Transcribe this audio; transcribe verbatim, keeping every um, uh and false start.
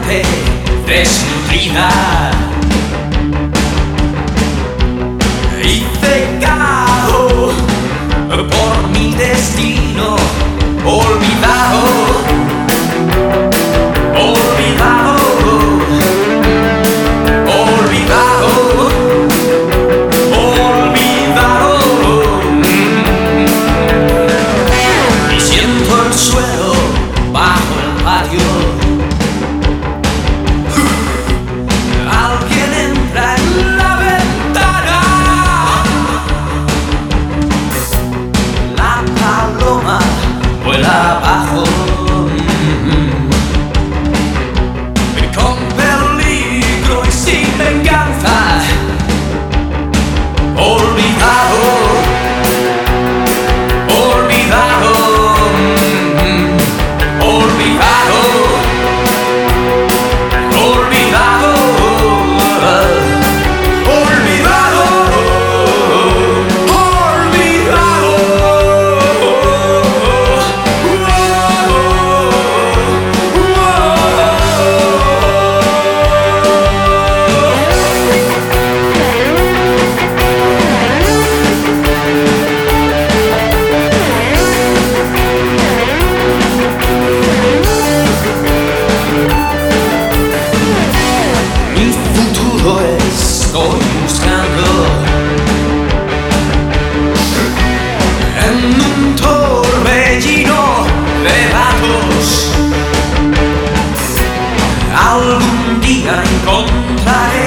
mente desnutrida. Y cegado por mi destino, olvidado, olvidado, olvidado, olvidado. Y siento el suelo bajo el patio. Alguien entra en la ventana. La paloma vuela abajo. Con peligro y sin venganza. Olvidado, olvidado, olvidado, olvidado, olvidado, mi futuro estoy buscando en un torbellino de datos. Algún día encontraré